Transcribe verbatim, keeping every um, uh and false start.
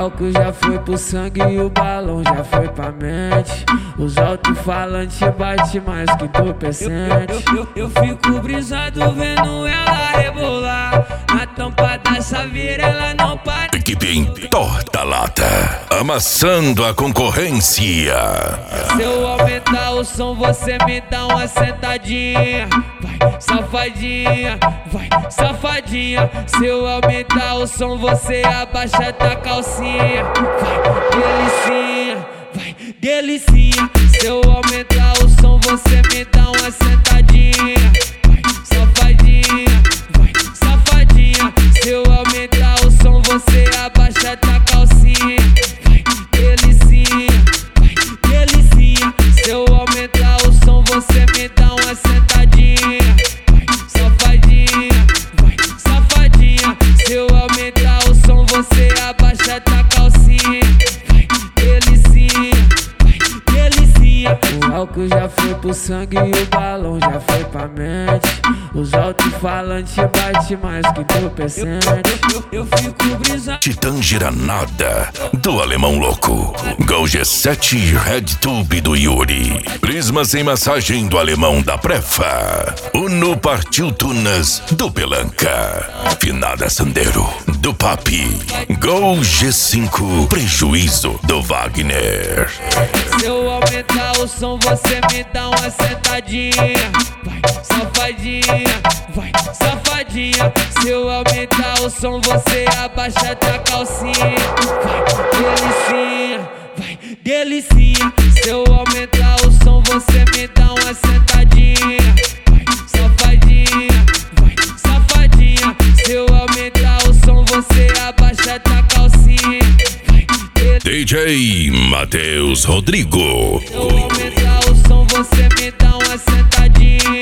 álcool já foi pro sangue e o balão já foi pra mente. Os alto-falantes bate mais que entorpecente. Eu, eu, eu, eu fico brisado vendo ela rebolar. Na tampa da saveira ela não para. Equipe em torta-lata, amassando a concorrência. Se eu aumentar o som, você me dá uma sentadinha. Vai, safadinha, vai, safadinha. Se eu aumentar o som, você abaixa tua calcinha. Vai, delicinha, vai, delicinha. Se eu aumentar o som, você me dá uma sentadinha. Vai, safadinha, vai, safadinha. Se eu aumentar o som, você abaixa tua calcinha. Vai, delicinha, vai, delicinha. Se eu aumentar o som, você me dá uma sentadinha. Vai, safadinha, vai, safadinha. Se eu aumentar o som, você abaixa tua calcinha. Vai, delicinha, vai, delicinha. O álcool já foi pro sangue e o balão já foi pra mente. Os alto-falantes bate mais que entorpecente. Eu, eu, eu fico brisado. Titã Giranada do Alemão Louco. Gol G sete Red Tube do Yuri. Prisma sem massagem do Alemão da Prefa. Uno Partiu Tunas do Pelanca. Finada Sandero do Papi. Gol G cinco Prejuízo do Wagner. Se eu aumentar o som, você me dá uma sentadinha. Vai, safadinha, vai, safadinha. Se eu aumentar o som, você abaixa tua calcinha. Vai, delicinha, vai, delicinha. Se eu aumentar o som, você me dá uma sentadinha. Vai, safadinha, vai, safadinha. Se eu aumentar o som, você abaixa tua calcinha. Vai, D J Matheus Rodrigo. Se eu aumentar o som, você me dá uma sentadinha.